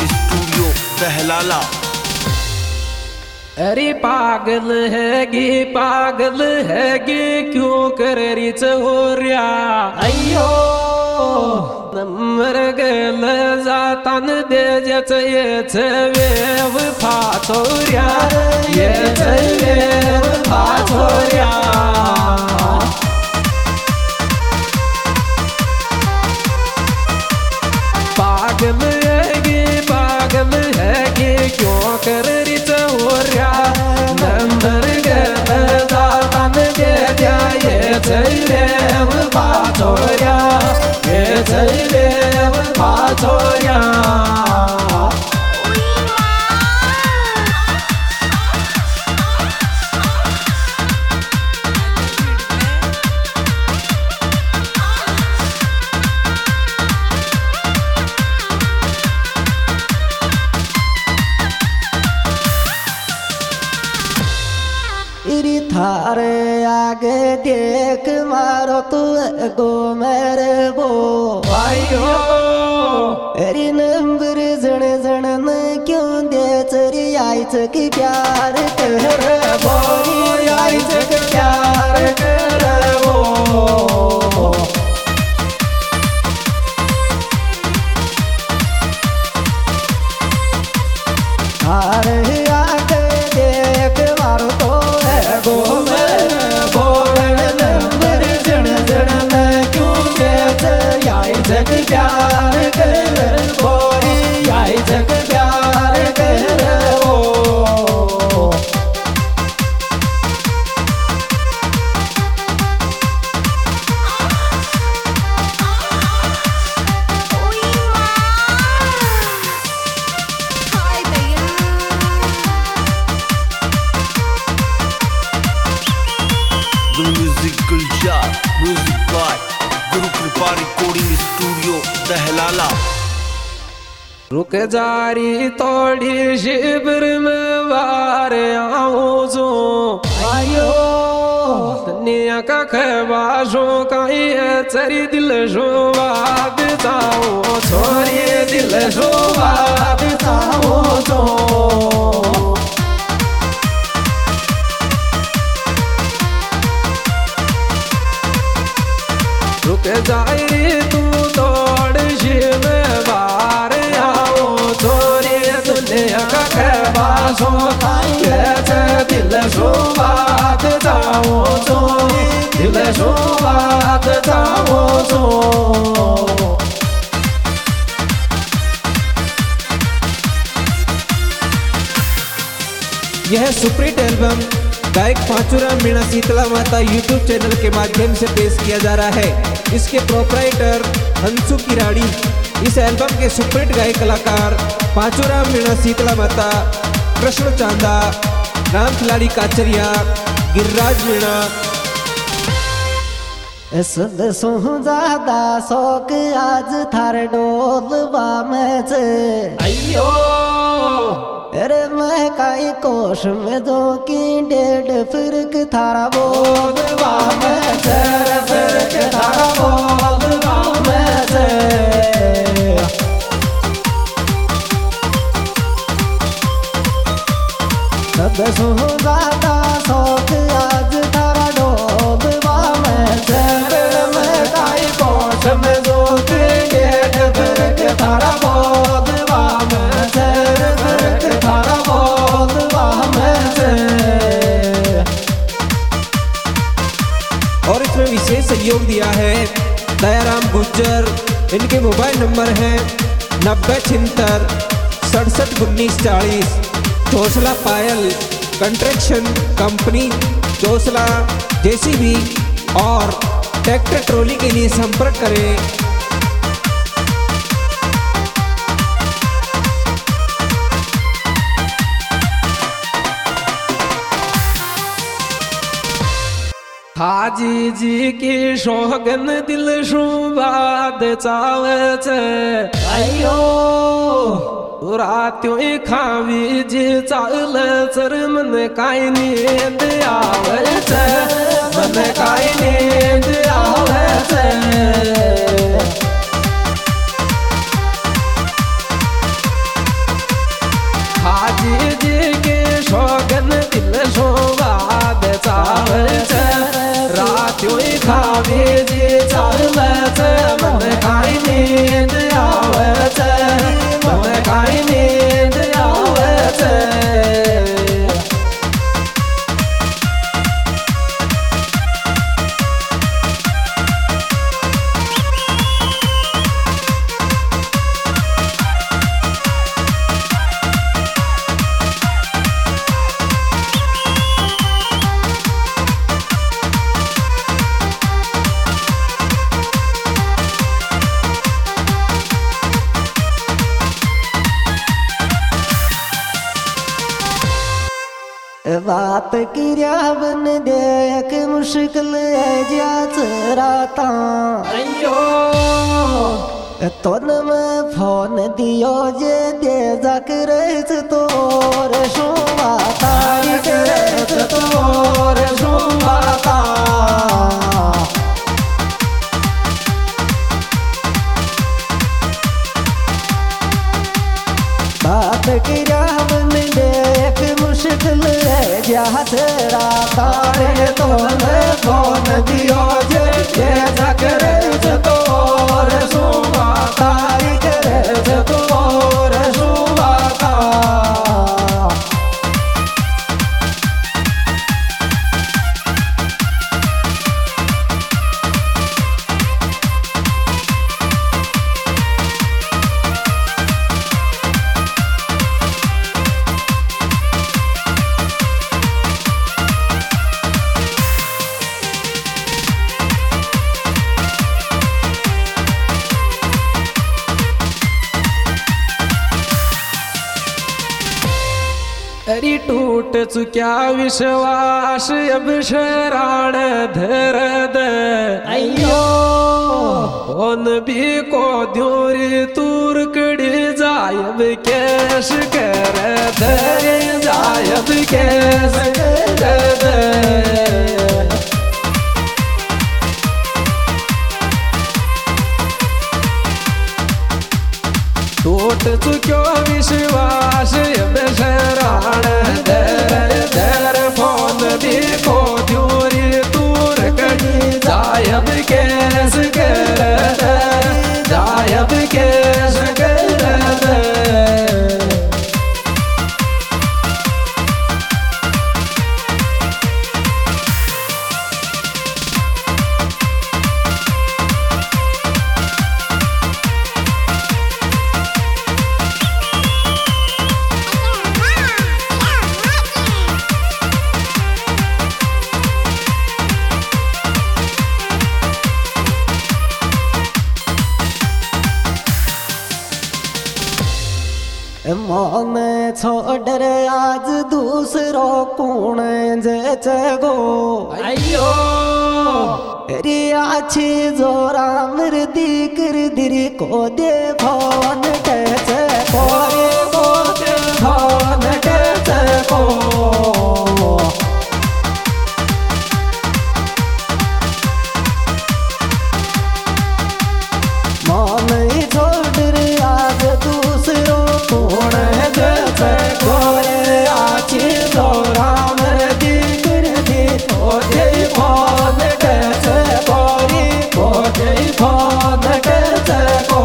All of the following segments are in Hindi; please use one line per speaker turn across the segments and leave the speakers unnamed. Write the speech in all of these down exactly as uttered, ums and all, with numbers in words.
स्टूडियो दहलाला।
अरे पागल हैगी पागल हैगी क्यों कर रही चोरिया अयो नंबर गल जातान दे जच ये चवेव फाचोरिया ये चवेव फाचोरिया पागल हैगी पागल हैगी क्यों कर रही चोरिया नंबर गल जातान दे दिया ये चवेव फाचोरिया ये चवेव फाचोरिया
इरी थारे आगे देख मारो तू गो मेरे वो
आयो
अरे नंबर जण जण न क्यों दे चरी आई चक प्यार कर
बोरी आई जग प्यार कर वो
थारे आगे देख मारो तो
गो मेरे बोल नंबर जण जण न क्यों दे चरी आई जग प्यार कर बोरी आई जग प्यार कर वो
म्यूजिक गुलजार म्यूजिक बाय गुरु कृपा रिकॉर्डिंग स्टूडियो दहलाला।
रुक जारी तोड़ी शिविर में वार आऊं जो आयो दुनिया का खबाशो का ये चरी दिल शोभाग जाऊं छोरी दिल शोभाग जाऊं जो रुक जारी तू तोड़ शिव बार आओ छोरी दुनिया का खबाशो ये दिल शोभाग जाओ छोरी दिल शोभाग जाओ जो
यह सुप्रीट एल्बम गायक पांचूराम मीणा शीतला माता यूट्यूब चैनल के माध्यम से पेश किया जा रहा है। इसके प्रोपराइटर हंसू किराड़ी। इस एल्बम के सुप्रीट गायक कलाकार पांचूराम मीणा शीतला माता, कृष्ण चांदा, राम खिलाड़ी काचरिया, गिरिराज मीणा।
सो ज्यादा शौक आज थारे डोलवा में से
अयो
अरे मैं काई कोश में जो की डेढ़ फिरक थारा बोलवा में से
फिरक थारा बोलवा में से
सब सो ज्यादा शौक आज थारा डोलवा में से
मैं काई कोश में जो की डेढ़ फिरक थारा बोलवा में से फिरक थारा बोलवा में से।
और इसमें विशेष सहयोग दिया है दयाराम गुज्जर। इनके मोबाइल नंबर है नब्बे छिहत्तर सड़सठ उन्नीस चालीस। Chausla Payal construction company Chausla JCB और ट्रैक्टर ट्रॉली के लिए संपर्क करें।
हाजी जी की शोगन दिल शुबाद चावच अयो रात्यों खावी जी चाल चर मन काई नींद आवच मन काई नींद आवच
बात किया बन देख मुश्किल है जाच राता
अयो
तोन में फोन दियो जे दे जाकर तोर सोवा तारीख
तोर सोवाता
बात किया बन देख मुश्किल है जाच राता
तोन फोन दियो जे दे जाकर तोर सोवाता तोर सोवाता अरे टूट चुक्या विश्वास अब शराण धर दे
अयो
ओन भी को द्योरी तूर कड़ी जायब कैश कर धरे जायब कैश कर दे टूट चुक्यो विश्वास अब शराण धर धर फोन भी को द्योरी तूर कड़ी जायब कैस कर जायब कैस कर
मन छोड़ आज दूसरो कौन जगो
अयो
रे आछी जोरा मृदी कर दिरी को दे फोन कैसे को रे को दे फोन कैसे को मन छोड़ आज दूसरो कौन जैसे गोरे आछी जोरा मृदी कर दी को दे फोन कैसे गोरी को दे फोन कैसे को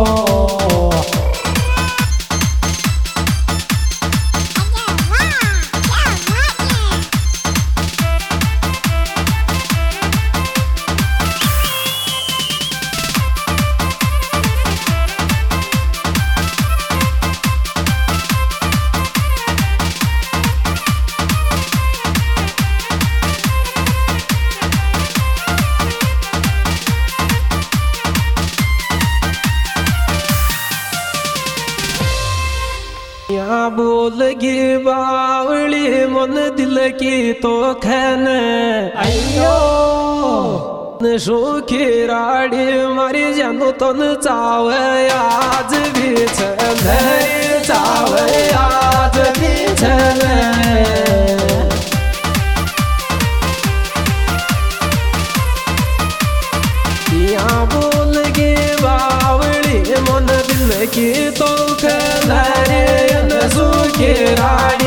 यहाँ बोलगी बावली मन दिल की तो खैन
अयो
सुखी राड़ी मारी जानो तन चावे आज भी छन चावे आज भी छन यहाँ बोलगी बावली मन दिल की तो खैन सुखी राड़ी